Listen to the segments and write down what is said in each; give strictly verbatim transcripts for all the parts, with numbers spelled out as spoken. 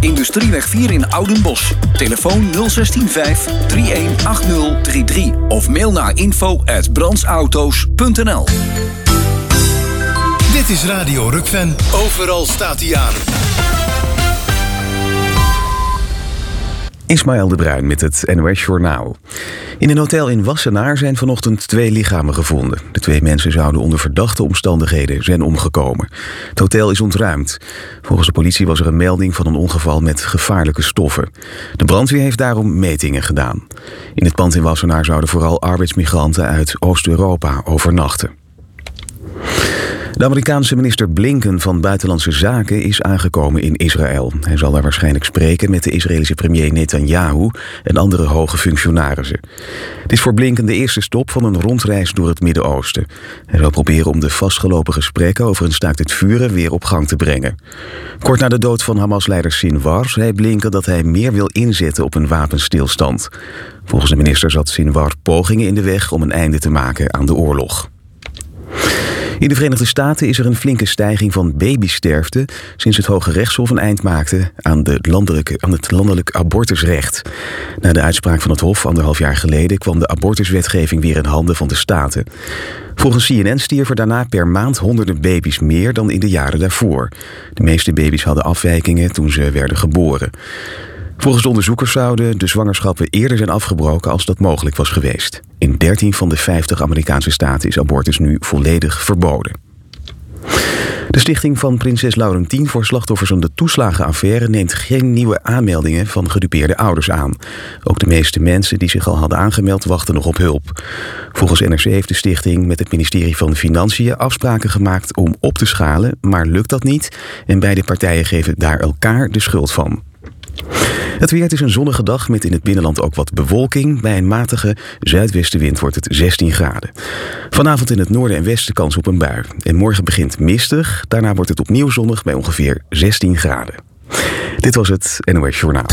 Industrieweg vier in Oudenbosch. Telefoon nul een zes vijf drie een acht nul drie drie of mail naar info at brandsauto's punt n l. Dit is Radio Rukven. Overal staat hij aan. Ismaël de Bruin met het N O S Journaal. In een hotel in Wassenaar zijn vanochtend twee lichamen gevonden. De twee mensen zouden onder verdachte omstandigheden zijn omgekomen. Het hotel is ontruimd. Volgens de politie was er een melding van een ongeval met gevaarlijke stoffen. De brandweer heeft daarom metingen gedaan. In het pand in Wassenaar zouden vooral arbeidsmigranten uit Oost-Europa overnachten. De Amerikaanse minister Blinken van Buitenlandse Zaken is aangekomen in Israël. Hij zal daar waarschijnlijk spreken met de Israëlische premier Netanyahu en andere hoge functionarissen. Het is voor Blinken de eerste stop van een rondreis door het Midden-Oosten. Hij zal proberen om de vastgelopen gesprekken over een staakt het vuren weer op gang te brengen. Kort na de dood van Hamas-leider Sinwar zei Blinken dat hij meer wil inzetten op een wapenstilstand. Volgens de minister zat Sinwar pogingen in de weg om een einde te maken aan de oorlog. In de Verenigde Staten is er een flinke stijging van babysterfte sinds het Hoge Rechtshof een eind maakte aan, de landelijke, aan het landelijk abortusrecht. Na de uitspraak van het Hof anderhalf jaar geleden kwam de abortuswetgeving weer in handen van de staten. Volgens C N N stierven daarna per maand honderden baby's meer dan in de jaren daarvoor. De meeste baby's hadden afwijkingen toen ze werden geboren. Volgens de onderzoekers zouden de zwangerschappen eerder zijn afgebroken als dat mogelijk was geweest. In dertien van de vijftig Amerikaanse staten is abortus nu volledig verboden. De stichting van prinses Laurentien voor slachtoffers van de toeslagenaffaire neemt geen nieuwe aanmeldingen van gedupeerde ouders aan. Ook de meeste mensen die zich al hadden aangemeld wachten nog op hulp. Volgens N R C heeft de stichting met het ministerie van Financiën afspraken gemaakt om op te schalen, maar lukt dat niet en beide partijen geven daar elkaar de schuld van. Het weer, het is een zonnige dag met in het binnenland ook wat bewolking. Bij een matige zuidwestenwind wordt het zestien graden. Vanavond in het noorden en westen kans op een bui. En morgen begint mistig. Daarna wordt het opnieuw zonnig bij ongeveer zestien graden. Dit was het N O S Journaal.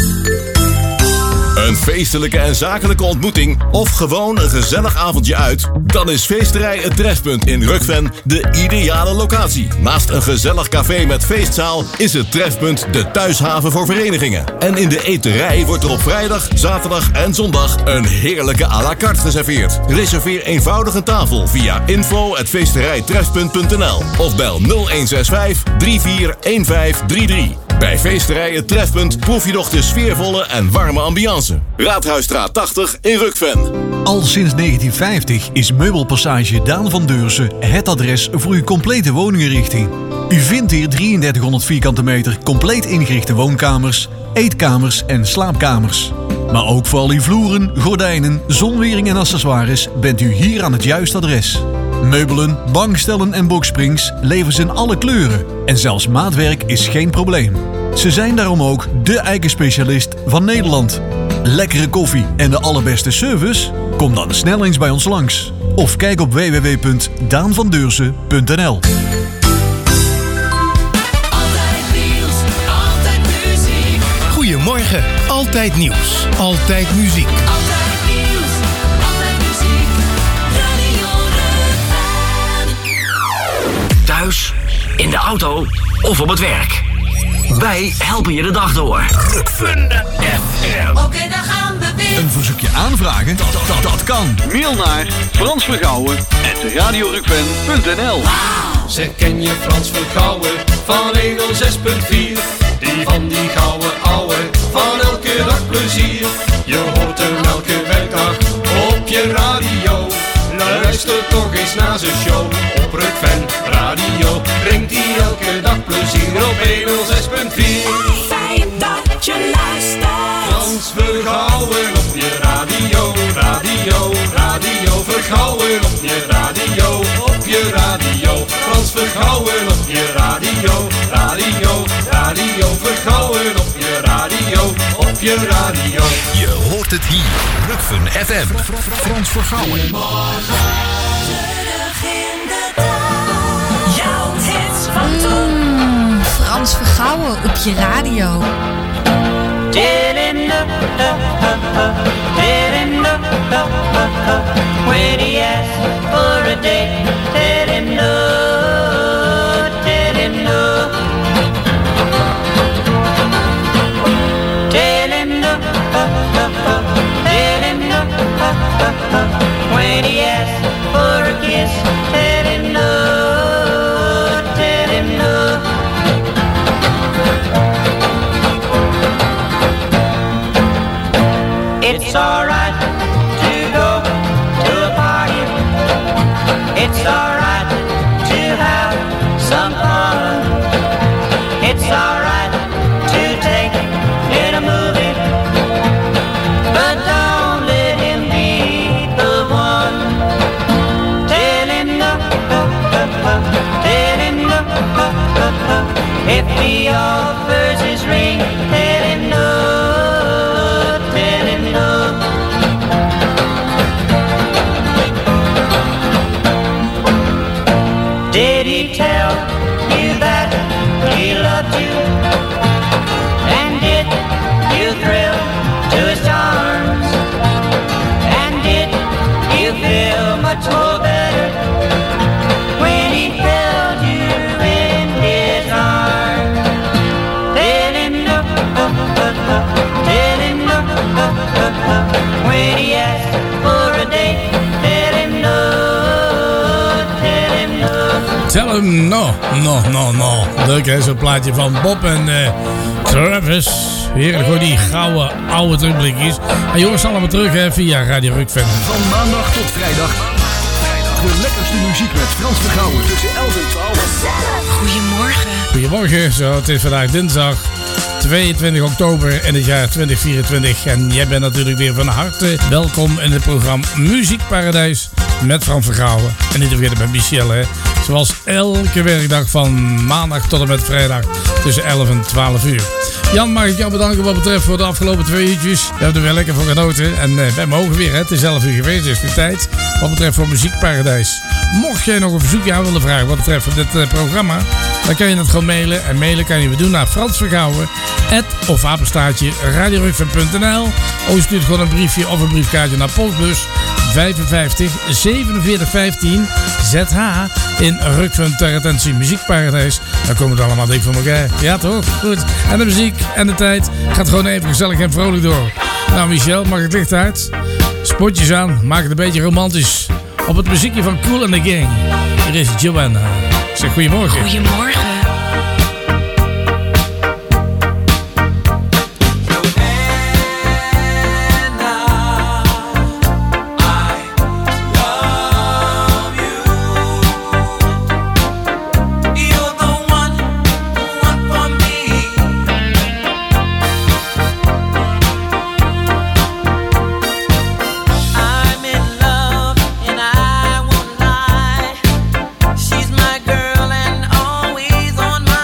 Een feestelijke en zakelijke ontmoeting of gewoon een gezellig avondje uit? Dan is Feesterij Het Trefpunt in Rukven de ideale locatie. Naast een gezellig café met feestzaal is het Trefpunt de thuishaven voor verenigingen. En in de eterij wordt er op vrijdag, zaterdag en zondag een heerlijke à la carte geserveerd. Reserveer eenvoudig een tafel via info at feesterijtrefpunt punt n l of bel nul een zes vijf drie vier een vijf drie drie. Bij Feesterij Het Trefpunt proef je nog de sfeervolle en warme ambiance. Raadhuisstraat tachtig in Rukven. Al sinds negentien vijftig is Meubelpassage Daan van Deursen het adres voor uw complete woninginrichting. U vindt hier drieëndertighonderd vierkante meter compleet ingerichte woonkamers, eetkamers en slaapkamers. Maar ook voor al uw vloeren, gordijnen, zonwering en accessoires bent u hier aan het juiste adres. Meubelen, bankstellen en boxsprings leveren ze in alle kleuren. En zelfs maatwerk is geen probleem. Ze zijn daarom ook de eikenspecialist van Nederland. Lekkere koffie en de allerbeste service? Kom dan snel eens bij ons langs. Of kijk op w w w punt daan van deursen punt n l. Goedemorgen, altijd nieuws, altijd muziek. Altijd nieuws, altijd muziek, Radio Rukven. Thuis, in de auto of op het werk. Wij helpen je de dag door. Rukven F M. Oké, okay, dan gaan we weer. Een verzoekje aanvragen? Dat, dat, dat kan. Mail naar Frans Vergouwen at radio rukven punt n l. Zeg, ken je Frans Vergouwen van honderdzes punt vier? Die van die gouden ouwe, van elke dag plezier. Je hoort hem elke werkdag op je radio. Luister toch eens naar zijn show op Rukven Radio. Brengt hij elke dag plezier op honderdzes punt vier. Fijn dat je luistert. Frans Vergouwen op je radio, radio, radio. Vergouwen op je radio, op je radio. Frans Vergouwen op je radio, radio, radio. Vergouwen op je radio, op je radio. Je hoort het hier, Rukven F M. Frans Vergouwen. Terug in de tijd. Jouw hits van toen. Mm, Frans Vergouwen op je radio. When he asks for a date, tell him no, tell him no. If he offers his ring, tell him no, tell him no. Did he tell you that he loved you? And did you thrill to his charms? And did you feel much more better when he held you in his arms? Tell him no, tell him no, when he asks for a date. Tell him no, tell him no. Tell him no, no, no, no. Leuk hè, zo'n plaatje van Bob en uh, Travis. Heerlijk hoor, die gouden oude terugblikjes. En jongens, allemaal terug hè, via Radio Rukven. Van maandag tot vrijdag. De lekkerste muziek met Frans Vergouwen tussen elf en twaalf. Goedemorgen. Goedemorgen, zo, het is vandaag dinsdag tweeëntwintig oktober in het jaar tweeduizend vierentwintig. En jij bent natuurlijk weer van harte welkom in het programma Muziekparadijs met Frans Vergouwen. En niet te vergeten met Michel hè. Zoals elke werkdag van maandag tot en met vrijdag tussen elf en twaalf uur. Jan, mag ik jou bedanken wat betreft voor de afgelopen twee uurtjes. We hebben er weer lekker voor genoten. En uh, wij mogen weer, hè. Het is elf uur geweest, dus weer tijd. Wat betreft voor Muziekparadijs. Mocht jij nog een verzoekje aan willen vragen wat betreft dit uh, programma, dan kan je het gewoon mailen. En mailen kan je weer doen naar Frans Vergouwen, at of apenstaartje radiorukven punt n l. Of je stuurt gewoon een briefje of een briefkaartje naar postbus vijfenvijftig zevenenveertig vijftien Z H in Rukven ter attentie Muziekparadijs. Dan komen het allemaal dik voor elkaar. Ja toch? Goed. En de muziek en de tijd gaat gewoon even gezellig en vrolijk door. Nou Michel, mag het licht uit? Spotjes aan, maak het een beetje romantisch. Op het muziekje van Kool and the Gang. Hier is Joanna. Ik zeg goedemorgen. Goedemorgen. She's my girl and always on my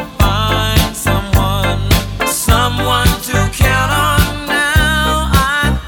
Someone to count on now. I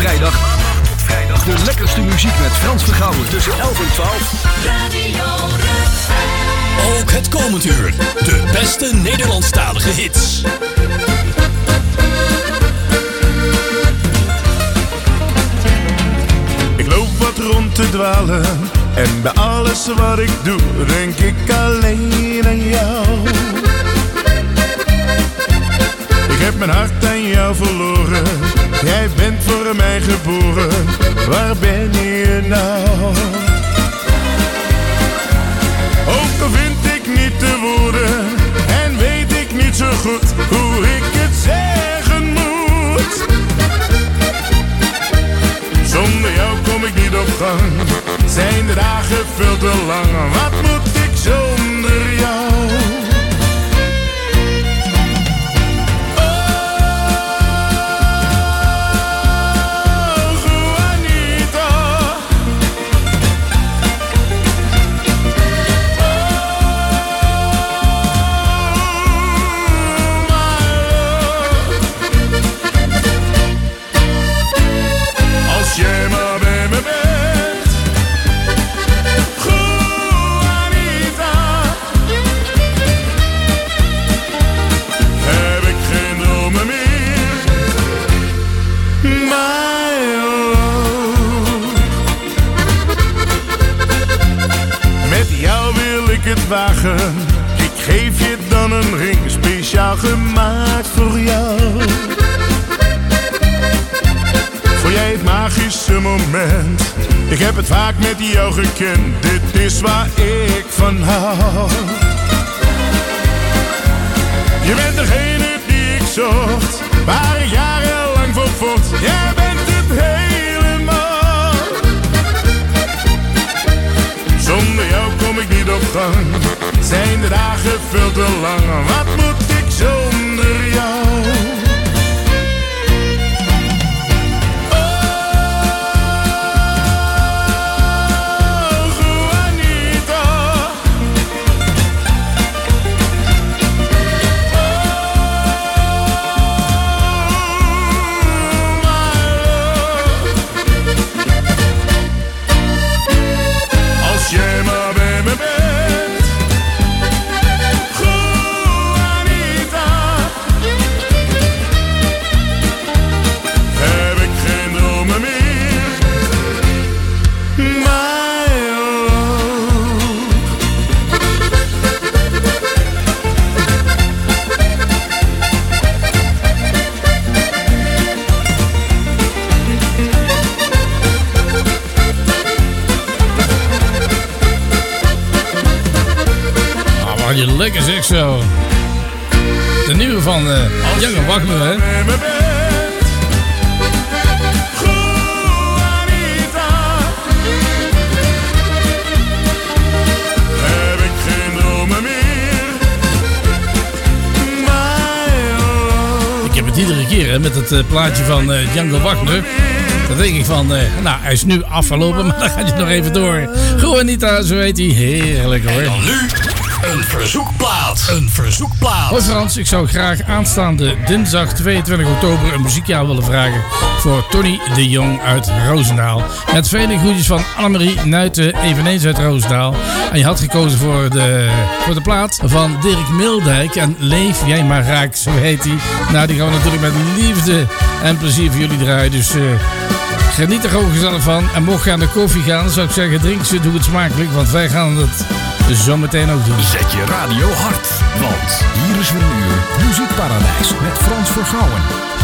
vrijdag. Vrijdag. De lekkerste muziek met Frans Vergouwen tussen elf en twaalf. Radio Rukven. Ook het komend uur. De beste Nederlandstalige hits. Ik loop wat rond te dwalen en bij alles wat ik doe denk ik alleen aan jou. Ik heb mijn hart aan jou verloren, jij bent voor mij geboren, waar ben je nou? Ook al vind ik niet de woorden en weet ik niet zo goed hoe ik het zeggen moet. Zonder jou kom ik niet op gang, zijn de dagen veel te lang. Wat moet ik zonder jou? Wagen. Ik geef je dan een ring, speciaal gemaakt voor jou. Voor jij het magische moment, ik heb het vaak met jou gekend. Dit is waar ik van hou. Je bent degene die ik zocht, waar ik jarenlang voor vocht. Jij bent het helemaal. Zonder jou kom ik niet op gang, zijn de dagen veel te lang. Wat moet ik zonder jou? Lekker zeg zo. De nieuwe van uh, Jange Wagner, hè? Heb ik geen dromen meer. Ik heb het iedere keer hè, met het uh, plaatje van uh, Jange Wagner. Dan denk ik van, uh, nou, hij is nu afgelopen, maar dan gaat hij nog even door. Goed, Anita, zo heet hij. Heerlijk hoor. En dan nu een verzoekplaat. Een verzoekplaat. Hoi Frans, ik zou graag aanstaande dinsdag tweeëntwintig oktober een muziekjaar willen vragen voor Tony de Jong uit Roosendaal. Met vele groetjes van Annemarie Nuiten, eveneens uit Roosendaal. En je had gekozen voor de, voor de plaat van Dirk Mildijk en Leef jij maar raak, zo heet hij. Nou, die gaan we natuurlijk met liefde en plezier voor jullie draaien. Dus uh, geniet er gewoon gezellig van. En mocht je aan de koffie gaan, dan zou ik zeggen, drink ze, doe het smakelijk, want wij gaan het zometeen ook doen. Zet je radio hard, want hier is weer een uur Muziekparadijs met Frans Vergouwen.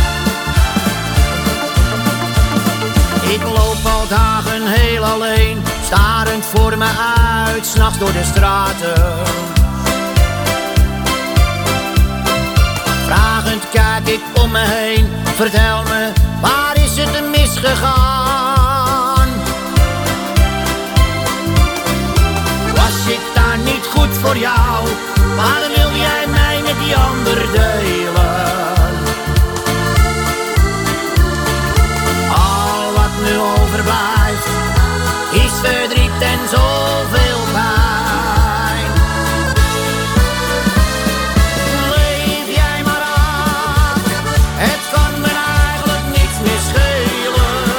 Ik loop al dagen heel alleen, starend voor me uit, 's nachts door de straten. Vragend kijk ik om me heen, vertel me, waar is het misgegaan? Was ik daar niet goed voor jou? Waarom wil jij mij met die ander delen? Al wat nu overblijft is verdriet en zoveel pijn. Leef jij maar aan, het kan me eigenlijk niets meer schelen.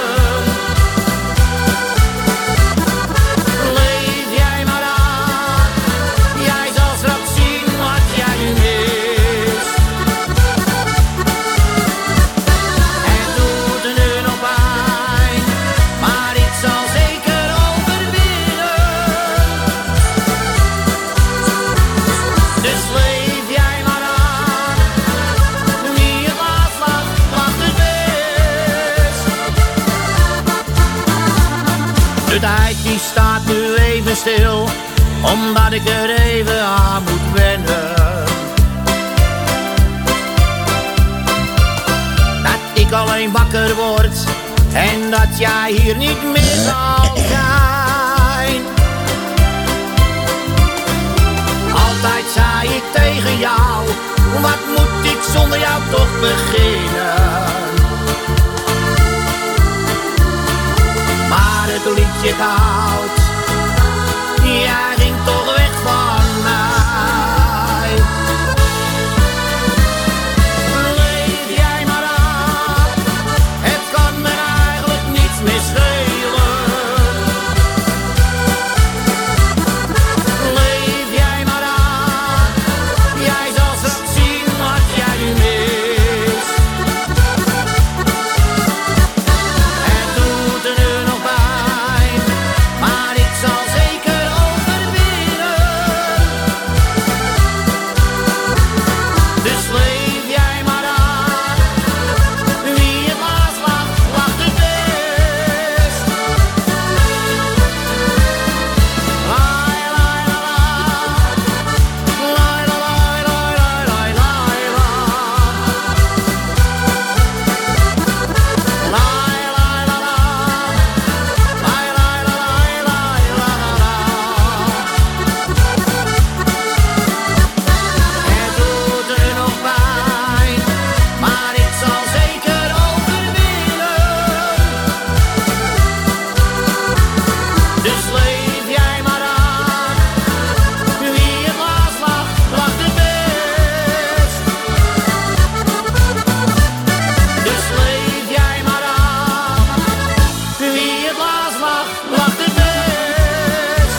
De tijd die staat nu even stil, omdat ik er even aan moet wennen. Dat ik alleen wakker word en dat jij hier niet meer zal zijn. Altijd zei ik tegen jou, wat moet ik zonder jou toch beginnen? Maar het liedje houdt, jij ging toch weg van mij. Leef jij maar aan, het kan me eigenlijk niets meer schelen. Leef jij maar aan, jij zal straks zien wat jij nu mist. Het doet er nu nog pijn, maar ik zal zeker overwinnen. Dus leef jij maar aan, wie het laatst lacht, lacht het best. Lai lai la la, lai la lai lai lai lai lai la. Lai lai la la, lai lai la lai lai la la la. Het doet er nog pijn, maar ik zal zeker overwinnen. Dus leef jij maar aan, wie het laatst lacht, lacht het best. Dus leef jij maar aan, wie het laatst lacht, lacht het best.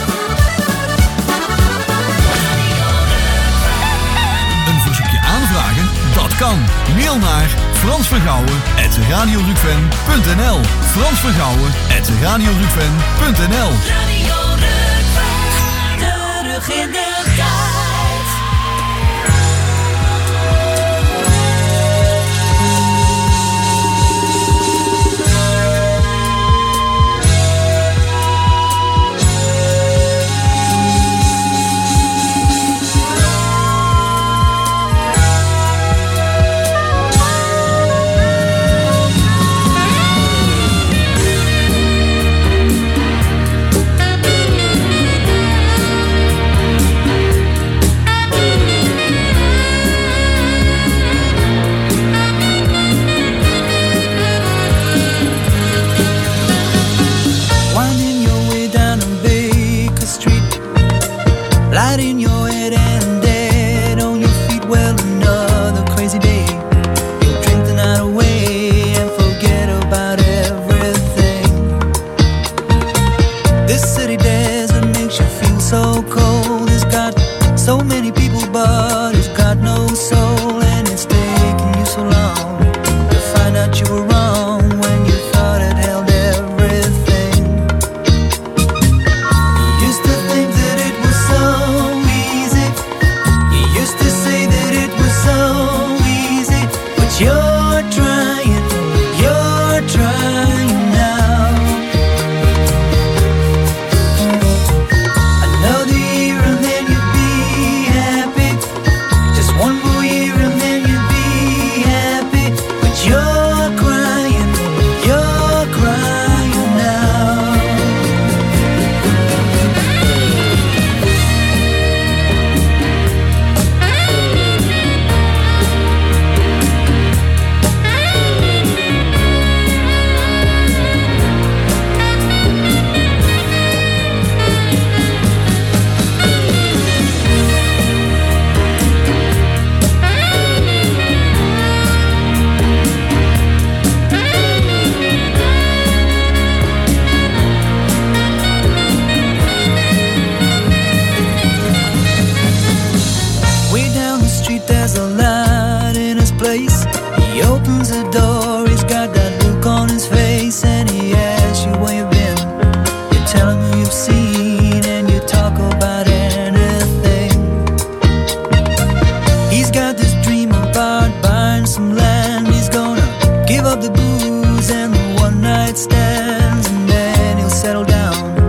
Een verzoekje aanvragen? Dat kan. Mail naar frans vergouwen at radiorukven punt n l. Frans Vergouwen at radiorukven punt n l. Radio Rukven, terug in de tijd. Winding your way down on Baker Street, light in your head and dead on your feet. Well, another crazy day. You'll drink the night away and forget about everything. This city desert makes you feel so cold. It's got so many people, but it's got no soul. And it's taken you so long to find out you were wrong when you thought it held everything. You used to think that it was so easy. You used to say that it was so easy. But you're trying, you're trying now. Another year and then you'd be happy. Just one more year and then you'd be happy. But you're crying, you're crying now. Way down the street there's a light in his place. He opens the door, he's got that look on his face. And he asks you where you've been. You tell him who you've seen and you talk about anything. He's got this dream about buying some land. He's gonna give up the booze and the one night stands, and then he'll settle down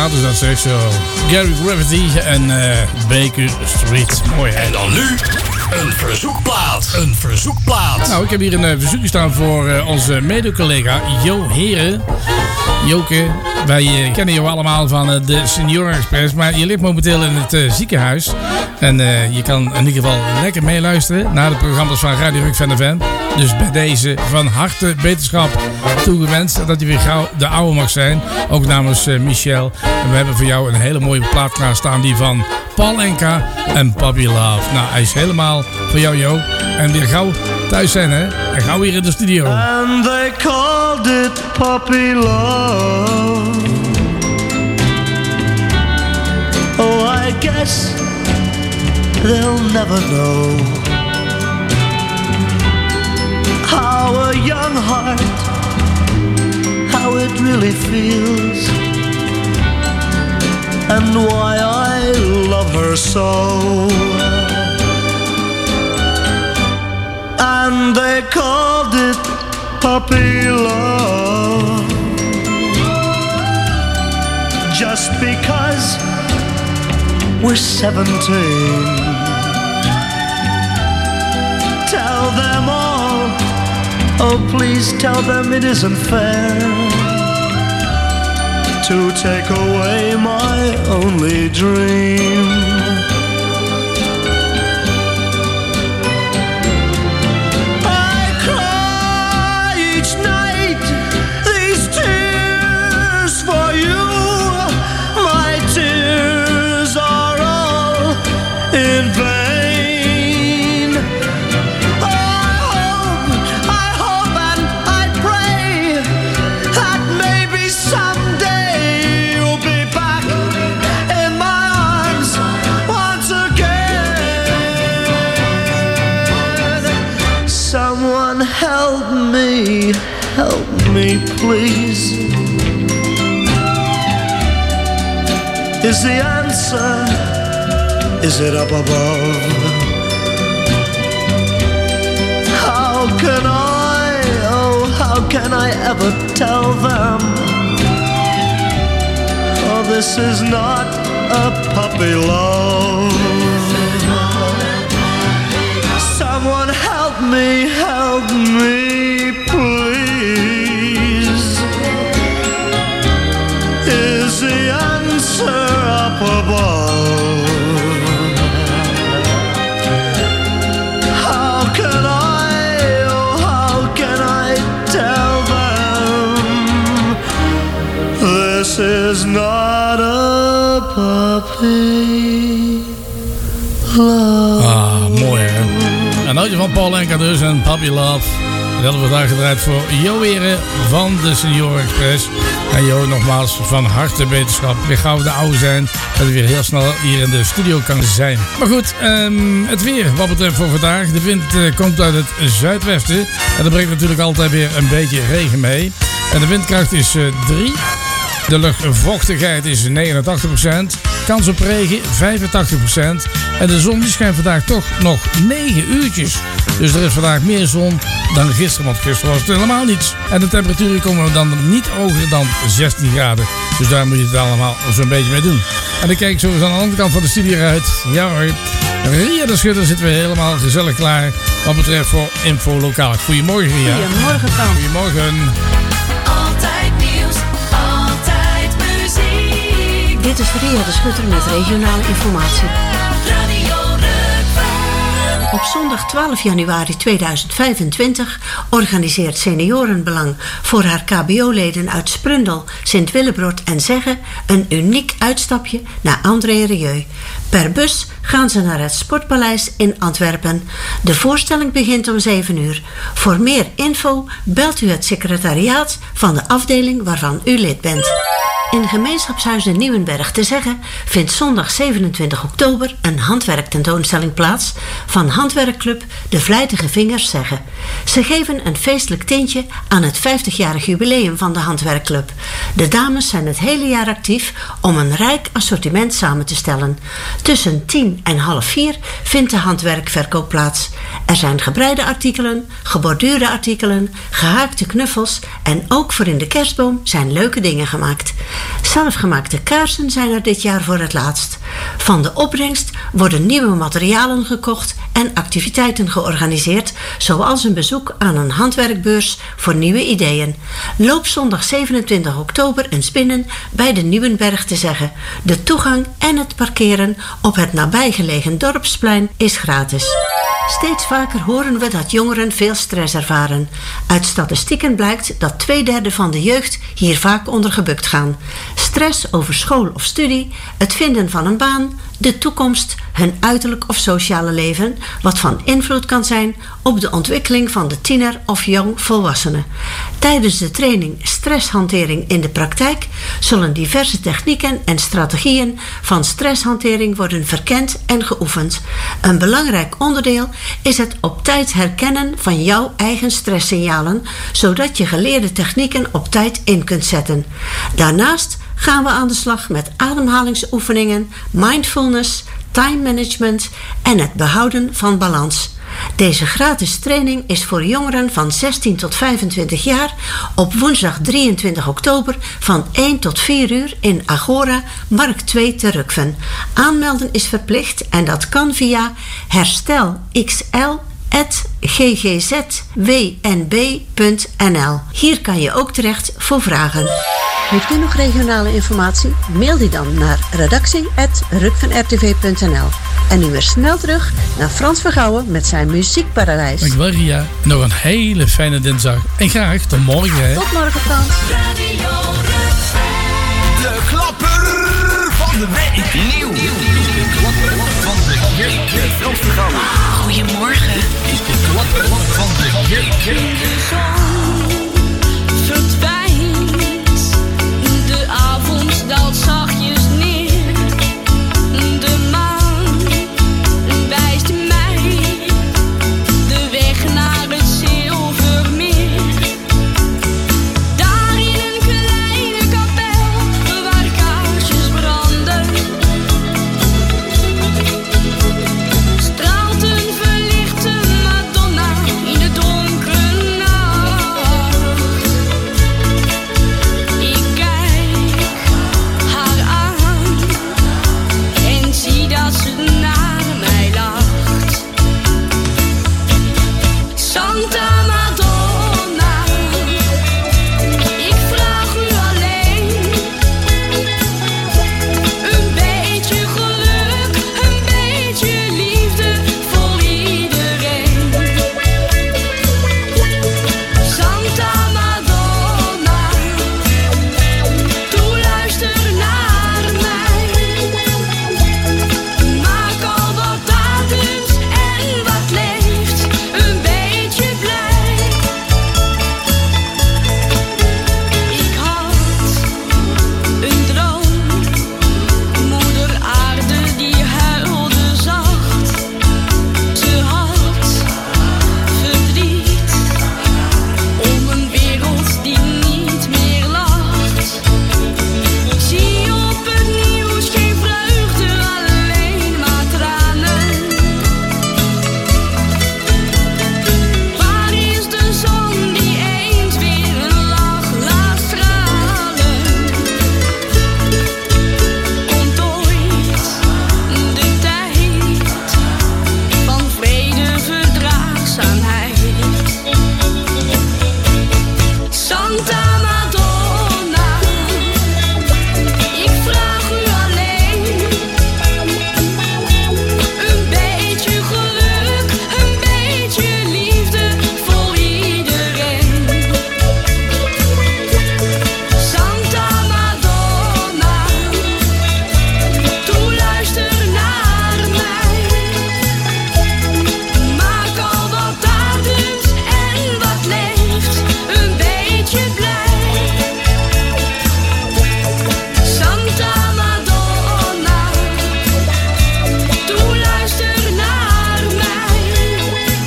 plaat is dat, zeg zo. Gary Gravity en uh, Baker Street. Mooi, hè? En dan nu een verzoekplaat. Een verzoekplaat. Nou, ik heb hier een uh, verzoekje staan voor uh, onze mede-collega Jo Heren. Joke, wij uh, kennen jou allemaal van uh, de Senioren Express, maar je ligt momenteel in het uh, ziekenhuis. En uh, je kan in ieder geval lekker meeluisteren naar de programma's van Radio Rukven F M. Dus bij deze van harte beterschap toegewenst dat je weer gauw de oude mag zijn. Ook namens uh, Michel. En we hebben voor jou een hele mooie plaat klaarstaan, die van Paul Enka en Puppy Love. Nou, hij is helemaal voor jou, Jo. En weer gauw thuis zijn, hè? En gauw weer in de studio. And they called it puppy love. Oh, I guess they'll never know how a young heart, how it really feels, and why I love her so. And they called it puppy love, just because we're seventeen. Tell them all, oh please tell them it isn't fair to take away my only dream. In vain. Oh, I hope, I hope and I pray that maybe someday you'll be back in my arms once again. Someone help me, help me please. Is the answer, is it up above? How can I, oh, how can I ever tell them? Oh, this is not a puppy love. Someone help me, help me, please. Is the answer up above? This is not a puppy love. Ah, mooi hè. Een oudje van Paul Enka dus en Puppy Love. Dat hadden we vandaag gedraaid voor Jo Heren van de Senioren Express. En Jo, nogmaals van harte beterschap. Weer gauw de oude zijn. Dat je weer heel snel hier in de studio kan zijn. Maar goed, um, het weer wat betreft voor vandaag. De wind uh, komt uit het zuidwesten. En dat brengt natuurlijk altijd weer een beetje regen mee. En de windkracht is drie. Uh, De luchtvochtigheid is negenentachtig procent. Kans op regen vijfentachtig procent. En de zon die schijnt vandaag toch nog negen uurtjes. Dus er is vandaag meer zon dan gisteren. Want gisteren was het helemaal niets. En de temperaturen komen dan niet hoger dan zestien graden. Dus daar moet je het allemaal zo'n beetje mee doen. En dan kijk ik zo eens aan de andere kant van de studio uit. Ja hoor. Ria de Schutter zit weer helemaal gezellig klaar. Wat betreft voor Info Lokaal. Goedemorgen Ria. Goedemorgen Frans. Goedemorgen. Dit is Ria de Schutter met regionale informatie. Op zondag twaalf januari tweeduizend vijfentwintig organiseert Seniorenbelang voor haar K B O-leden uit Sprundel, Sint-Willebrod en Zegge een uniek uitstapje naar André Rieu. Per bus gaan ze naar het Sportpaleis in Antwerpen. De voorstelling begint om zeven uur. Voor meer info belt u het secretariaat van de afdeling waarvan u lid bent. In gemeenschapshuis de Nieuwenberg te Zegge vindt zondag zevenentwintig oktober een handwerktentoonstelling plaats van handwerkclub De Vlijtige Vingers Zegge. Ze geven een feestelijk tintje aan het vijftigjarig jubileum van de handwerkclub. De dames zijn het hele jaar actief om een rijk assortiment samen te stellen. Tussen tien en half vier vindt de handwerkverkoop plaats. Er zijn gebreide artikelen, geborduurde artikelen, gehaakte knuffels en ook voor in de kerstboom zijn leuke dingen gemaakt. Zelfgemaakte kaarsen zijn er dit jaar voor het laatst. Van de opbrengst worden nieuwe materialen gekocht en activiteiten georganiseerd, zoals een bezoek aan een handwerkbeurs voor nieuwe ideeën. Loop zondag zevenentwintig oktober eens binnen bij de Nieuwenberg te zeggen. De toegang en het parkeren op het nabijgelegen dorpsplein is gratis. Steeds vaker horen we dat jongeren veel stress ervaren. Uit statistieken blijkt dat twee derde van de jeugd hier vaak onder gebukt gaan. Stress over school of studie, het vinden van een baan, de toekomst, hun uiterlijk of sociale leven, wat van invloed kan zijn op de ontwikkeling van de tiener of jong volwassene. Tijdens de training Stresshantering in de praktijk zullen diverse technieken en strategieën van stresshantering worden verkend en geoefend. Een belangrijk onderdeel is het op tijd herkennen van jouw eigen stresssignalen, zodat je geleerde technieken op tijd in kunt zetten. Daarnaast gaan we aan de slag met ademhalingsoefeningen, mindfulness, time management en het behouden van balans. Deze gratis training is voor jongeren van zestien tot vijfentwintig jaar op woensdag drieëntwintig oktober van één tot vier uur in Agora, Markt twee te Rukven. Aanmelden is verplicht en dat kan via herstelxl at g g z w n b punt n l. Hier kan je ook terecht voor vragen. Heeft u nog regionale informatie? Mail die dan naar redactie at rukven r t v punt n l. En nu weer snel terug naar Frans Vergouwen met zijn muziekparadijs. Dankjewel Ria. Nog een hele fijne dinsdag. En graag tot morgen. Hè. Tot morgen Frans. De klapper van de week. Nieuw. De klapper van de week. Frans Vergouwen. Goedemorgen. De klapper van de week. De zon verdwijnt. De avond daalt zachtjes neer. De maan wijst mij de weg naar het zilvermeer. Daar in een kleine kapel waar kaarsjes branden, straalt een verlichte Madonna in de donkere nacht. Ik kijk haar aan en zie dat ze naar mij lacht. Santa Madonna, ik vraag u alleen een beetje geluk, een beetje liefde voor iedereen. Santa Madonna, toe luister naar mij. Maak al wat adems en wat leeft, een beetje blij. Ik had een droom, moeder aarde die huilde zacht. Ze had verdriet om een wereld die niet meer lacht. Zie op het nieuws geen vreugde, alleen maar tranen. Waar is de zon die eens weer een lach laat stralen? Komt ooit de tijd van vrede, verdraagzaamheid? Santa Madonna, ik vraag u alleen een beetje geluk, een beetje liefde voor iedereen. Santa Madonna, toe luister naar mij. Maak al wat adems en wat leeft, een beetje blij. Santa Madonna, toe luister naar mij.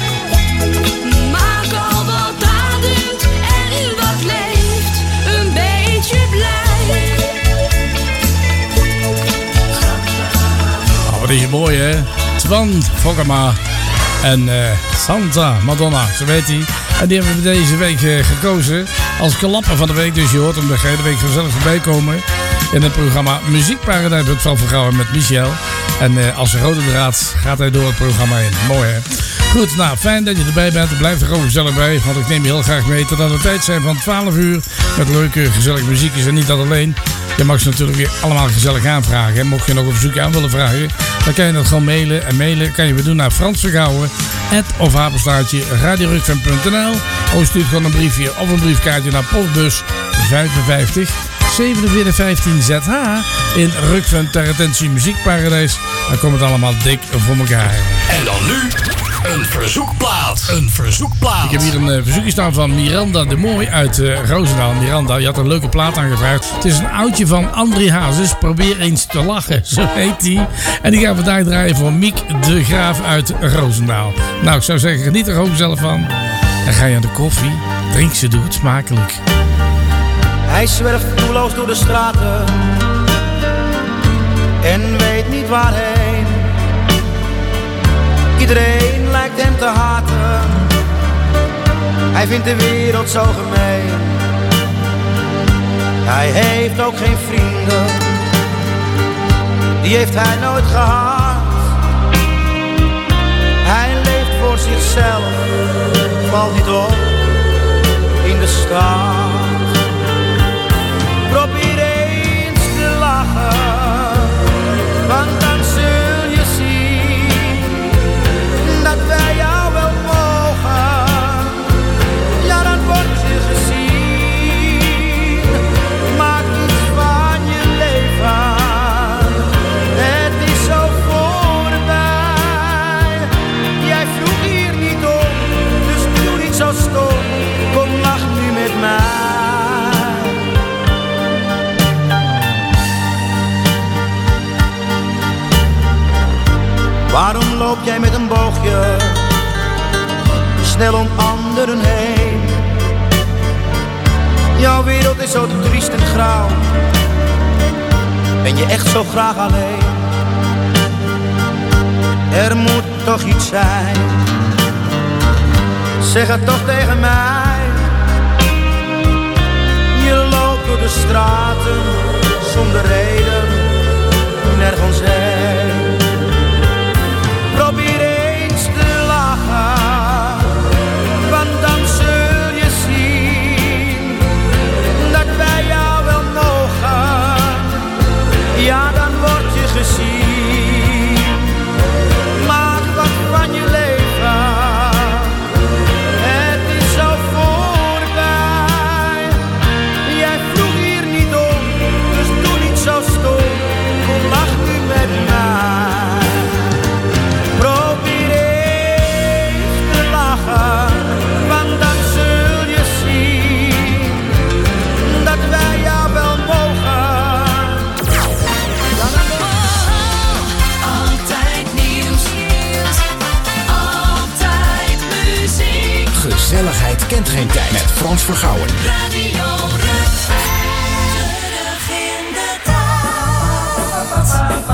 Maak al wat ademt en wat leeft, een beetje blij. Oh, wat is je mooi hè. Twan Fokkema. En uh, Santa Madonna, zo weet hij. En die hebben we deze week uh, gekozen als klapper van de week. Dus je hoort hem de hele week vanzelf voorbij komen in het programma Muziekparadijs met Van Vergouwen met Michel. En uh, als rode draad gaat hij door het programma heen. Mooi hè? Goed, nou fijn dat je erbij bent. Blijf er gewoon gezellig bij, want ik neem je heel graag mee tot aan de tijd zijn van twaalf uur. Met leuke, gezellige muziekjes en niet dat alleen. Je mag ze natuurlijk weer allemaal gezellig aanvragen. Hè? Mocht je nog op verzoek aan willen vragen, dan kan je dat gewoon mailen. En mailen kan je weer doen naar Frans Vergouwen, at of apenstaartje radiorukven punt n l. Of stuurt gewoon een briefje of een briefkaartje naar postbus vijfenvijftig zevenenveertig vijftien Z H in Rukven ter attentie Muziekparadijs. Dan komt het allemaal dik voor elkaar. En dan nu een verzoekplaat. Een verzoekplaat. Ik heb hier een uh, verzoekje staan van Miranda de Mooi uit uh, Roosendaal. Miranda, je had een leuke plaat aangevraagd. Het is een oudje van André Hazes. Probeer eens te lachen, zo heet die. En die gaan we vandaag draaien voor Miek de Graaf uit Roosendaal. Nou, ik zou zeggen, geniet er gewoon zelf van. Dan ga je aan de koffie. Drink ze, doe het smakelijk. Hij zwerft doelloos door de straten en weet niet waarheen. Iedereen lijkt hem te haten. Hij vindt de wereld zo gemeen. Hij heeft ook geen vrienden. Die heeft hij nooit gehad. Hij leeft voor zichzelf. Valt niet op in de stad. Probeer eens te lachen, want dan zul je zien dat wij jou wel mogen. Ja, dan word je gezien. Maak iets van je leven. Het is zo voorbij. Jij vroeg hier niet om, dus doe niet zo stom. Kom, lach nu met mij. Waarom loop jij met een boogje snel om anderen heen? Jouw wereld is zo triest en grauw. Ben je echt zo graag alleen? Er moet toch iets zijn. Zeg het toch tegen mij. Je loopt door de straten zonder reden, nergens heen. Probeer eens te lachen, want dan zul je zien dat wij jou wel mogen. Ja, dan word je gezien. Maak wat van je leven. Het is zo voorbij. Jij vroeg hier niet om, dus doe niet zo stom. Kom, lach nu met mij. Want dan zul je zien dat wij jou wel mogen. Altijd nieuws, altijd muziek. Gezelligheid kent geen tijd. Met Frans Vergouwen. Radio Rukven, terug in de tijd.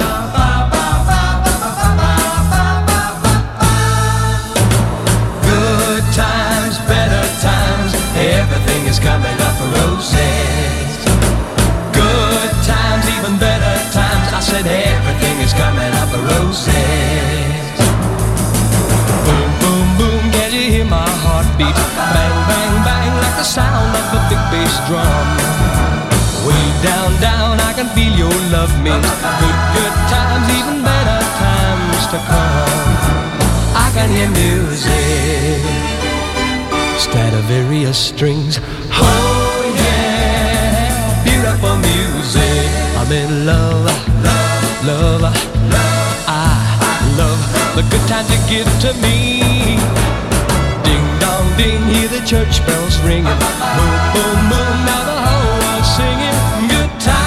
Times, better times, everything is coming up for roses. Good times, even better times, I said everything is coming up for roses. Boom, boom, boom, can you hear my heartbeat? Bang, bang, bang, like the sound of a big bass drum. Way down, down, I can feel your love means good, good times, even better times to come. I can hear music, Stradivarius strings. Oh yeah, beautiful music. I'm in love, love, love, love. I love the good times you give to me. Ding dong ding, hear the church bells ringing. Boom boom boom, now the whole world's singing good times.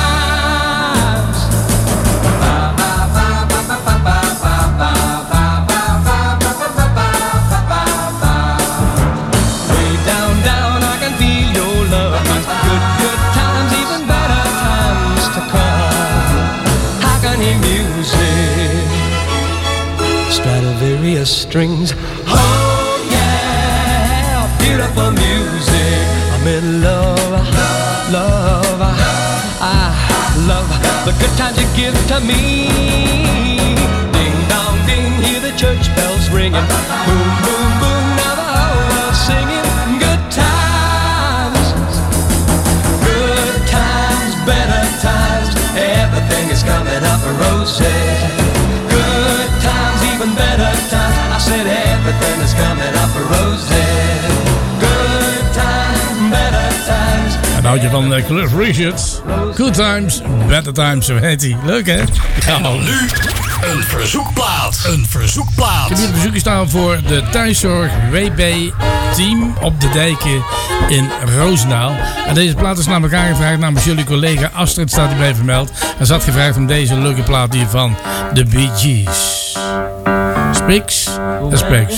the strings. Oh yeah, beautiful music. I'm in love, love, I love the good times you give to me. Ding dong ding, hear the church bells ringing. Boom boom boom, now the whole world's singing. Good times, good times, better times. Everything is coming up roses. Good times, even better times. I said everything is coming up roses. Good times, better times. En houd je van uh, Cliff Richards? Good times, better times, zo heet hij. Leuk hè? Ja. En dan nu een verzoekplaat. Een verzoekplaat. Ik heb hier een verzoekje staan voor de thuiszorg W B Team op de Dijken in Roosendaal. En deze plaat is namelijk aangevraagd namens jullie collega Astrid, staat hierbij vermeld. En ze had gevraagd om deze leuke plaat hier van de Bee Gees. Spiks en Specs.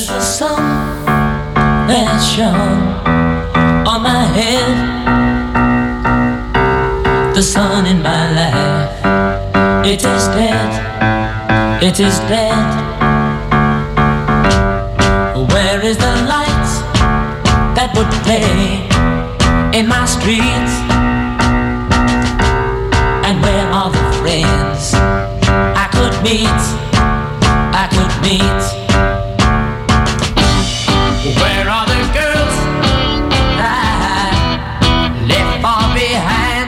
That's shone on my head. The sun in my life, it is dead, it is dead. Where is the light that would play in my streets? And where are the friends I could meet, I could meet? Where are the girls I left far behind?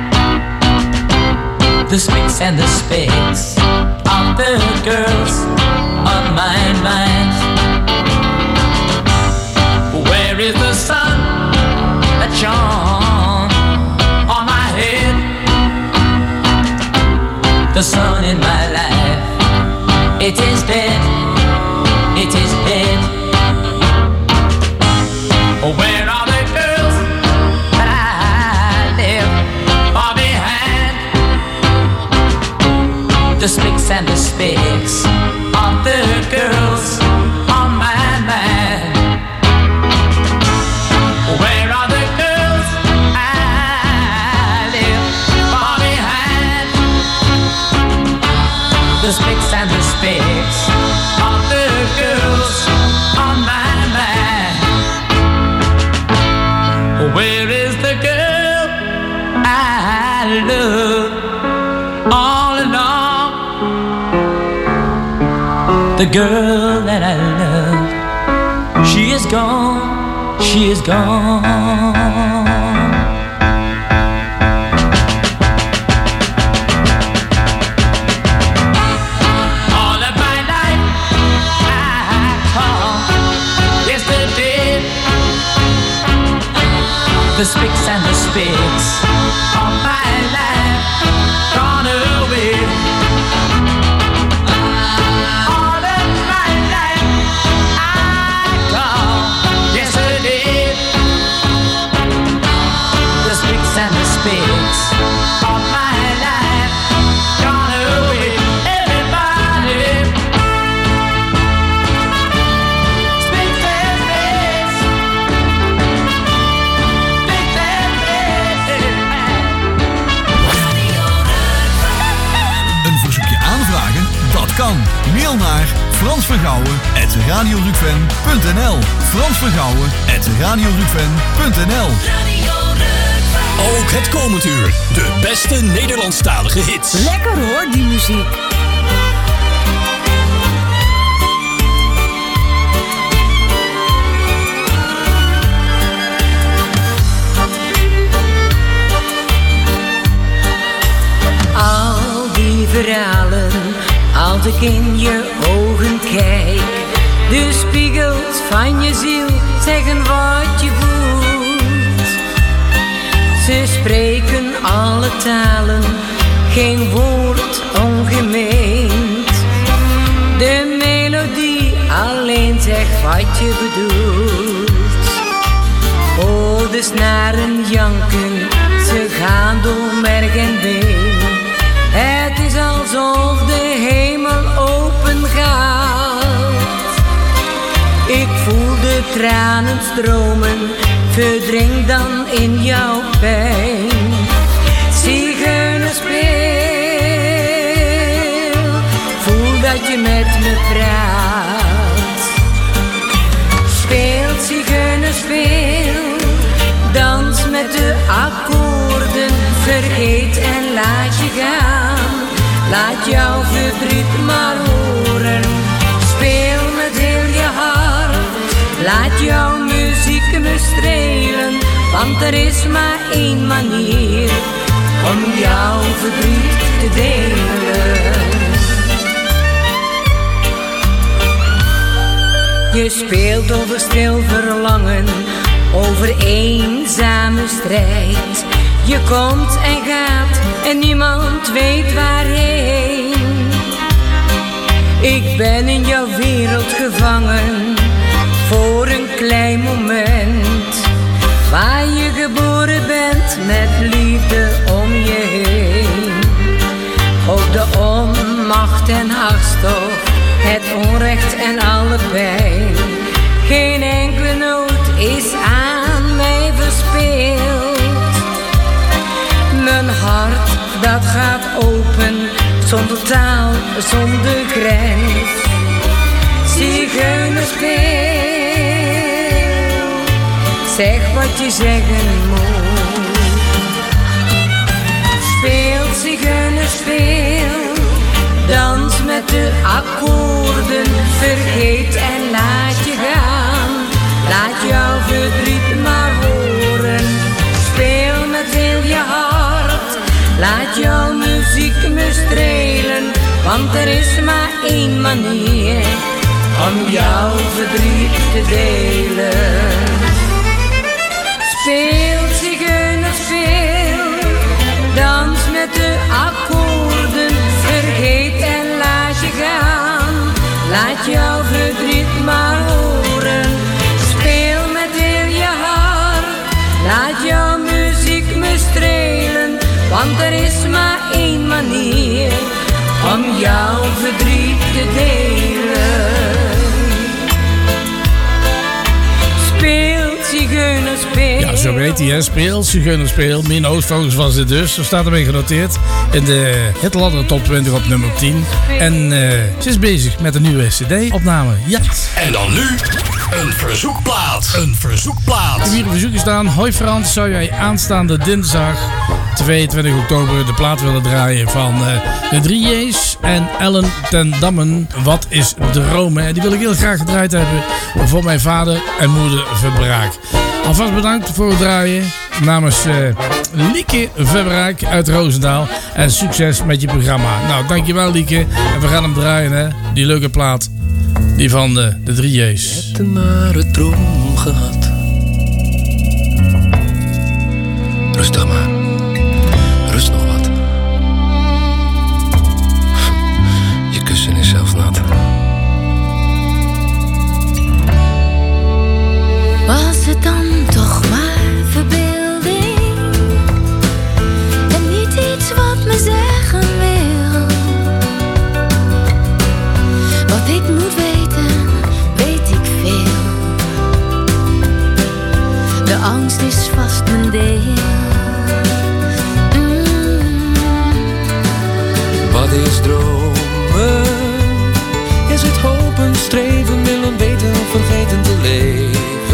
The spicks and the specks of the girls on my mind. Where is the sun that shone on my head? The sun in my life, it is dead, it is dead. Where are the girls that I left far behind? The spicks and the specks of the girls on my mind. Where are the girls I left far behind? The spicks and the specks of the girls on my mind. Where is the girl I love all along? The girl that I love, she is gone, she is gone. All of my life I call yesterday. The spicks and the spicks of my life gone away. All of my life I call yesterday. The spicks and the spicks of my life gone away. Everybody, spicks and spicks. Een verzoekje aanvragen? Dat kan. Mail naar frans vergouwen at radiorukven punt n l. Frans Vergouwen at radiorukven punt n l. Ook het komend uur. De beste Nederlandstalige hits. Lekker hoor, die muziek. Al die verhalen, als ik in je ogen kijk, de spiegels van je ziel zeggen wat je voelt. Ze spreken alle talen, geen woord ongemeend. De melodie alleen zegt wat je bedoelt. Oh, de snaren janken, ze gaan door merg en been. Het is alsof de hemel open gaat. Ik voel de tranen stromen, verdring dan in jouw pijn. Zigeunerspeel, voel dat je met me praat. Laat jouw verdriet maar horen. Speel met heel je hart. Laat jouw muziek me strelen. Want er is maar één manier om jouw verdriet te delen. Je speelt over stil verlangen, over eenzame strijd. Je komt en gaat en niemand weet waarheen. Ik ben in jouw wereld gevangen voor een klein moment, waar je geboren bent met liefde om je heen. Ook de onmacht en hartstocht, het onrecht en alle pijn, geen enkele noot is aan mij verspeeld. Mijn hart dat gaat open, zonder taal, zonder grens. Zigeunerspeel, zeg wat je zeggen moet. Speel, zigeunerspeel, dans met de akkoorden, vergeet en laat je gaan. Laat jouw verdriet maar horen, speel met heel je hart. Laat jouw muziek me strelen, want er is maar één manier om jouw verdriet te delen. Speel, zigeuner, speel, dans met de akkoorden, vergeet en laat je gaan. Laat jouw verdriet maar horen, speel met heel je hart. Laat jouw muziek me strelen, want er is maar één manier om jouw verdriet te delen. Speel, zigeuner, speel. Ja, zo weet hij, hè. Speel, zigeuner, speel. Min Oostfocus was dit dus. Zo staat ermee genoteerd in de Hitladder Top twintig op nummer tien. En uh, ze is bezig met een nieuwe C D-opname. Ja. En dan nu een verzoekplaat. Een verzoekplaat. Ik heb hier een verzoekje staan. Hoi Frans, zou jij aanstaande dinsdag tweeëntwintig oktober de plaat willen draaien van uh, de drie J's en Ellen ten Dammen. Wat is dromen? En die wil ik heel graag gedraaid hebben voor mijn vader en moeder Verbraak. Alvast bedankt voor het draaien namens uh, Lieke Verbraak uit Roosendaal. En succes met je programma. Nou, dankjewel Lieke. En we gaan hem draaien, hè. Die leuke plaat. Die van de, de drie J's. Ik heb een nare droom gehad. Rustig maar. Rust nog wat. Je kussen is zelfs nat. Was het dan toch maar verbeelding? En niet iets wat me zeggen wil. Wat ik moet weten, weet ik veel. De angst is vast mijn deel. Mm. Wat is dromen? Is het hopen, streven, willen weten of vergeten te leven?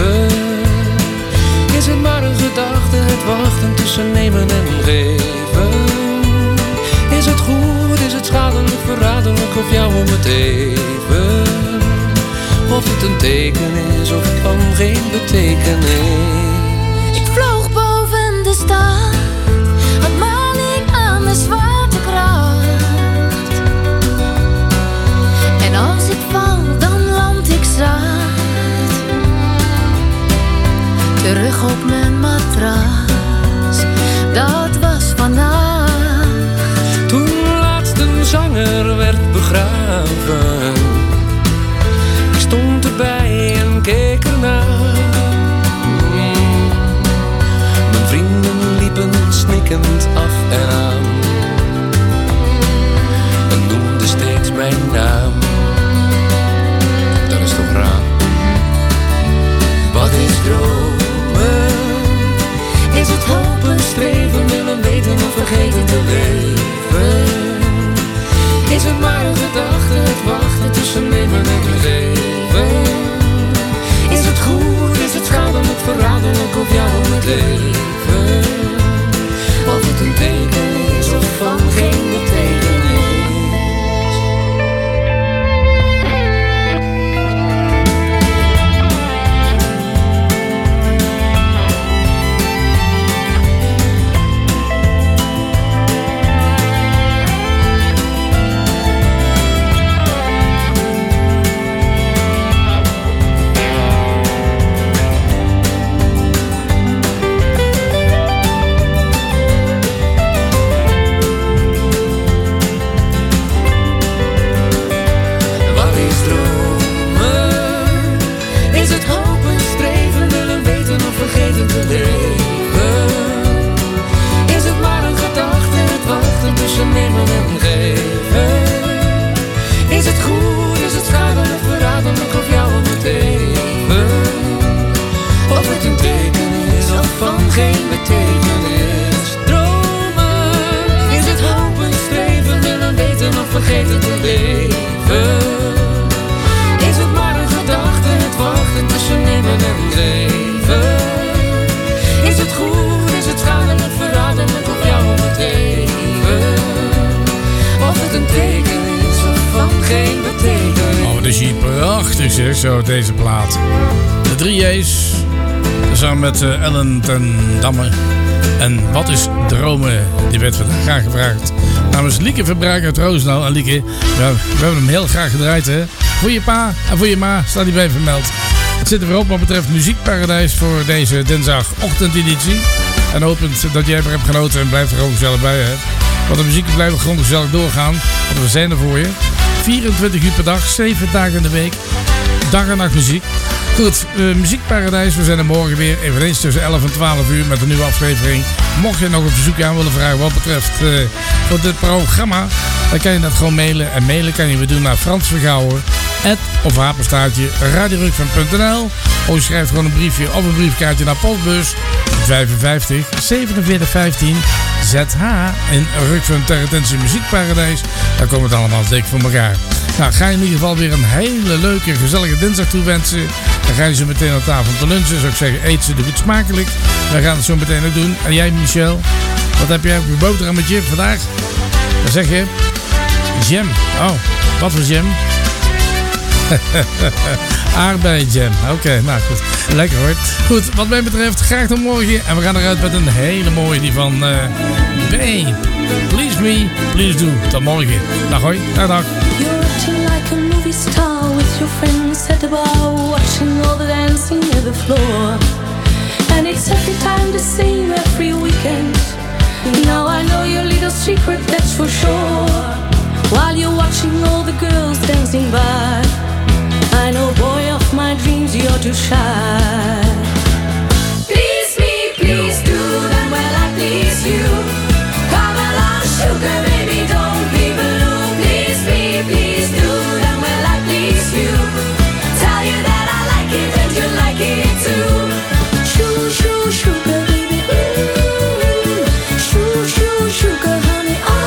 Is het maar een gedachte, het wachten tussen nemen en geven? Is het goed, is het schadelijk, verraderlijk of jou om het even? Of het een teken is of van geen betekenis? Ik vloog boven de stad, had maling aan de zwaartekracht. En als ik val, dan land ik zacht. Terug op mijn matras, dat was vannacht. Toen laatst een zanger werd begraven. Ik stond erbij en keek ernaar. Mm. Mijn vrienden liepen snikkend af en aan en noemden steeds mijn naam. Dat is toch raar. Wat is dromen? Is het hopen, streven, willen weten of vergeten te leven? Is het maar een gedachte, het wachten tussen nemen en geven? Is het goed, is het schadelijk, verraderlijk of jou om het leven? Of het een teken is of van geen betekenis? zeg zo, deze plaat. De drie J's, samen met uh, Ellen ten Damme. En wat is dromen? Die werd vandaag graag gevraagd. Namens Lieke Verbruik uit Roosendaal. En Lieke, ja, we hebben hem heel graag gedraaid, hè. Voor je pa en voor je ma staat hij bij vermeld. Het zit er weer op wat betreft Muziekparadijs voor deze dinsdagochtendeditie. En hopend dat jij er hebt genoten en blijft er ook gezellig bij, hè. Want de muziek blijft gewoon gezellig doorgaan. Want we zijn er voor je. vierentwintig uur per dag, zeven dagen in de week. Dag en nacht muziek. Goed, uh, Muziekparadijs. We zijn er morgen weer eveneens tussen elf en twaalf uur met een nieuwe aflevering. Mocht je nog een verzoekje aan willen vragen wat betreft uh, voor dit programma, dan kan je dat gewoon mailen. En mailen kan je weer doen naar Frans Vergouwen, at of apenstaartje radiorukven punt n l. Of je schrijft gewoon een briefje of een briefkaartje naar postbus vijfenvijftig zevenenveertig vijftien Z H in Rukven ter attentie Muziekparadijs. Daar komen het allemaal dik voor elkaar. Nou, ga je in ieder geval weer een hele leuke, gezellige dinsdag toewensen. Dan ga je zo meteen aan tafel te lunchen. Zou ik zeggen, eet ze, doe het smakelijk. Wij gaan het zo meteen ook doen. En jij, Michel, wat heb jij op je boterhammetje vandaag? Wat zeg je? Jam. Oh, wat voor jam? Aardbeienjam. Oké, okay, nou goed. Lekker hoor. Goed, wat mij betreft, graag tot morgen. En we gaan eruit met een hele mooie, die van uh, Babe. Please me, please do. Tot morgen. Dag hoi. Dag dag. You're acting like a movie star with your friends at the bar, watching all the dancing on the floor. And it's every time the same every weekend. Now I know your little secret, that's for sure. While you're watching all the girls dancing by, I know, boy of my dreams, you're too shy. Please me, please do them well, I please you. Come along, sugar baby, don't be blue. Please me, please do them well, I please you. Tell you that I like it and you like it too. Shoo, shoo, sugar baby, ooh. Shoo, shoo, sugar honey, oh.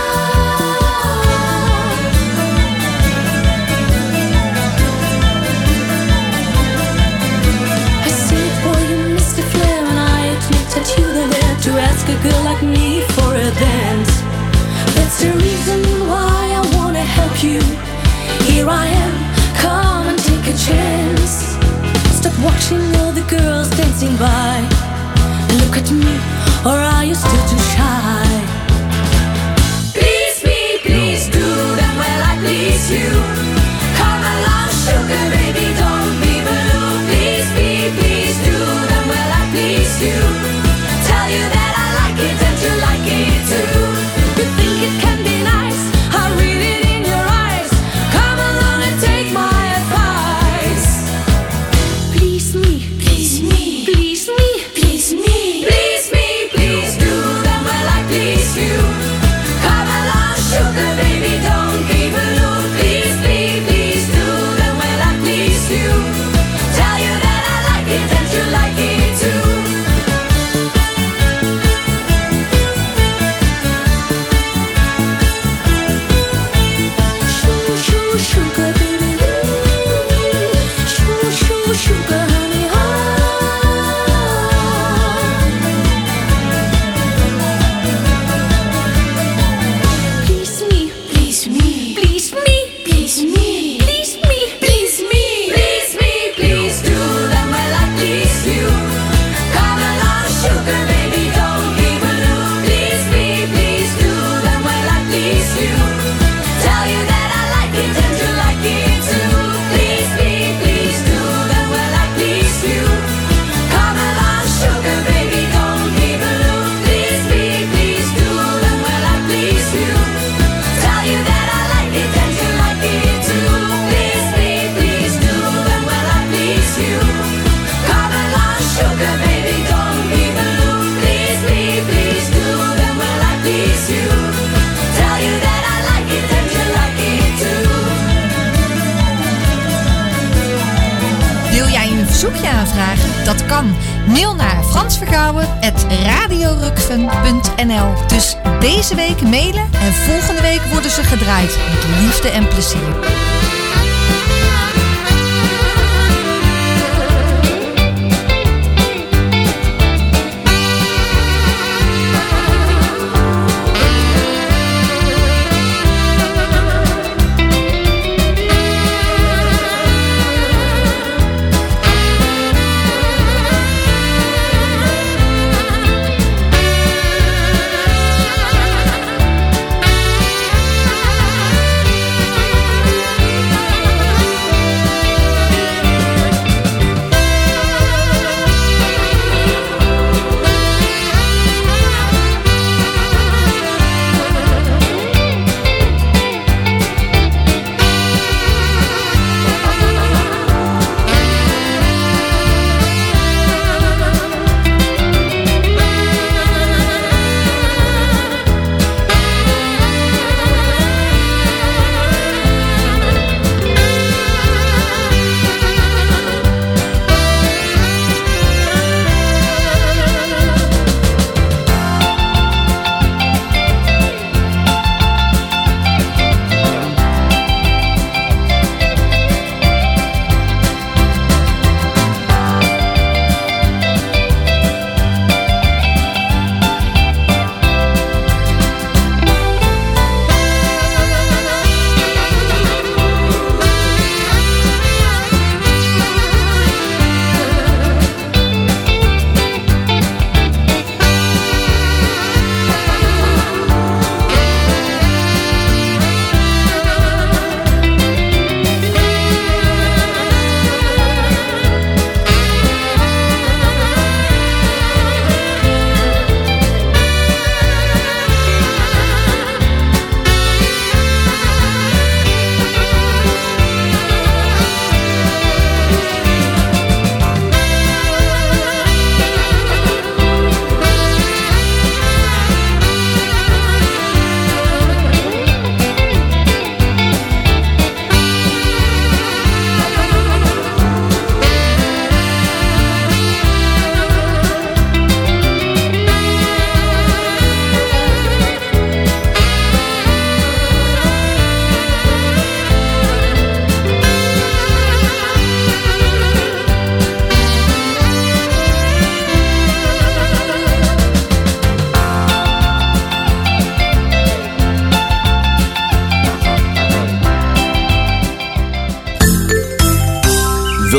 To ask a girl like me for a dance. That's the reason why I wanna help you. Here I am, come and take a chance. Stop watching all the girls dancing by and look at me, or are you still too shy? Please me, please do them well, I please you. Come along, sugar baby, don't be blue. Please me, please do them well, I please you. Tell you that I like it and you like it too. You think it can be nice, I read it in your eyes. Come along and take my advice. Please me, please me, please me, please me, please me, please do them well, I please you. Come along, sugar baby, don't be blue. Please me, please do them well, I please you. Tell you that I like it and you like it too. Sugar baby, ooh. Shoo, shoo, sugar honey, oh. Please me, please me, please me, please me, please me, please me, please me, please do them well, I please you. Come along, sugar baby, don't be blue. Please me, please do them well, I please you. Tell you that I like it and you like it too. Please me, please do them well, I please you. Come along, sugar baby, don't be blue. Please me, please do them well, I please you. Tell you that I like it and you like it too. Please me, please do them well, I please you. Come along, sugar baby, don't be blue. Please me, please do them well, I please you. Tell you that I like it and you like it too. Wil jij een verzoekje aanvragen? Dat kan. Mail naar fransvergouwen at radiorukven punt n l. Dus deze week mailen en volgende week worden ze gedraaid. Met liefde en plezier.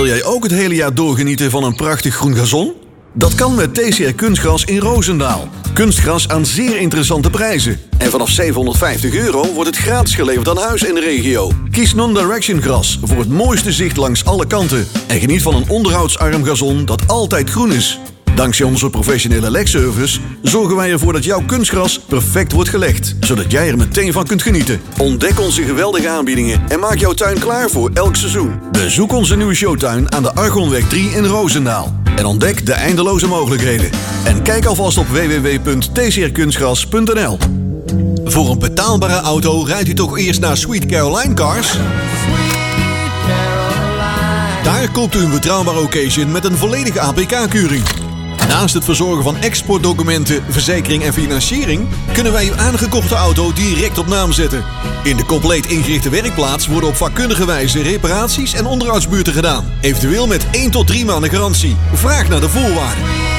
Wil jij ook het hele jaar doorgenieten van een prachtig groen gazon? Dat kan met T C R Kunstgras in Roosendaal. Kunstgras aan zeer interessante prijzen. En vanaf zevenhonderdvijftig euro wordt het gratis geleverd aan huis in de regio. Kies Non-Direction Gras voor het mooiste zicht langs alle kanten. En geniet van een onderhoudsarm gazon dat altijd groen is. Dankzij onze professionele legservice zorgen wij ervoor dat jouw kunstgras perfect wordt gelegd. Zodat jij er meteen van kunt genieten. Ontdek onze geweldige aanbiedingen en maak jouw tuin klaar voor elk seizoen. Bezoek onze nieuwe showtuin aan de Argonweg drie in Roosendaal. En ontdek de eindeloze mogelijkheden. En kijk alvast op w w w punt t c r kunstgras punt n l. Voor een betaalbare auto rijdt u toch eerst naar Sweet Caroline Cars? Daar koopt u een betrouwbare occasion met een volledige A P K-keuring. Naast het verzorgen van exportdocumenten, verzekering en financiering kunnen wij uw aangekochte auto direct op naam zetten. In de compleet ingerichte werkplaats worden op vakkundige wijze reparaties en onderhoudsbeurten gedaan. Eventueel met één tot drie maanden garantie. Vraag naar de voorwaarden.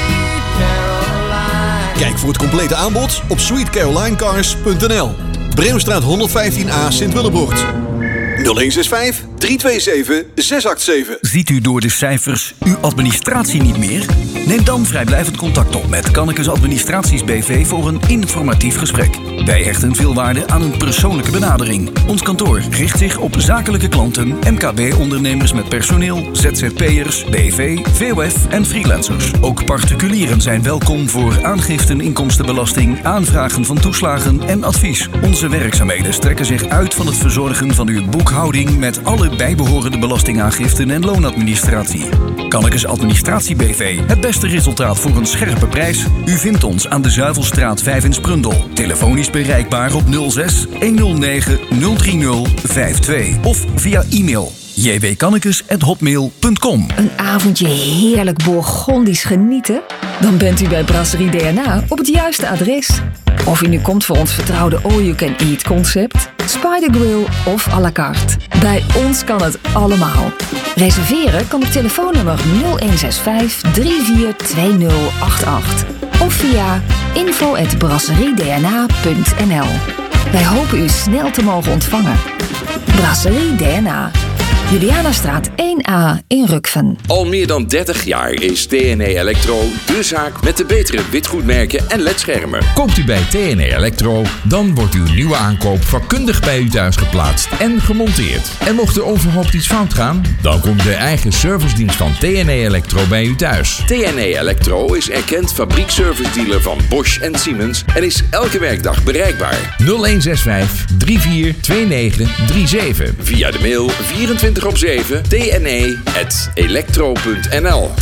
Kijk voor het complete aanbod op sweet caroline cars punt n l. Breemstraat honderdvijftien A Sint-Willebroort. nul een zes vijf, drie twee zeven, zes acht zeven. Ziet u door de cijfers uw administratie niet meer? Neem dan vrijblijvend contact op met Kannekes Administraties B V voor een informatief gesprek. Wij hechten veel waarde aan een persoonlijke benadering. Ons kantoor richt zich op zakelijke klanten, M K B-ondernemers met personeel, Z Z P'ers, B V, V O F en freelancers. Ook particulieren zijn welkom voor aangiften inkomstenbelasting, aanvragen van toeslagen en advies. Onze werkzaamheden strekken zich uit van het verzorgen van uw boekhouding met alle bijbehorende belastingaangiften en loonadministratie. Kannekes Administratie B V. Het beste resultaat voor een scherpe prijs. U vindt ons aan de Zuivelstraat vijf in Sprundel. Telefonisch bereikbaar op nul zes, honderd negen, nul drie nul vijf twee of via e-mail j w kannekes apenstaartje hotmail punt com. Een avondje heerlijk Bourgondisch genieten? Dan bent u bij Brasserie D N A op het juiste adres. Of u nu komt voor ons vertrouwde all-you-can-eat concept, Spider Grill of à la carte. Bij ons kan het allemaal. Reserveren kan op telefoonnummer nul een zes vijf, drie vier twee nul acht acht of via info at brasserie d n a punt n l. Wij hopen u snel te mogen ontvangen. Brasserie D N A. Julianastraat één A in Rukven. Al meer dan dertig jaar is T N E Electro de zaak met de betere witgoedmerken en ledschermen. Komt u bij T N E Electro, dan wordt uw nieuwe aankoop vakkundig bij u thuis geplaatst en gemonteerd. En mocht er onverhoopt iets fout gaan, dan komt de eigen servicedienst van T N E Electro bij u thuis. T N E Electro is erkend fabriekservice-dealer van Bosch en Siemens en is elke werkdag bereikbaar. nul een zes vijf, drie vier twee negen drie zeven. Via de mail vierentwintig op zeven, t n e at electro punt n l.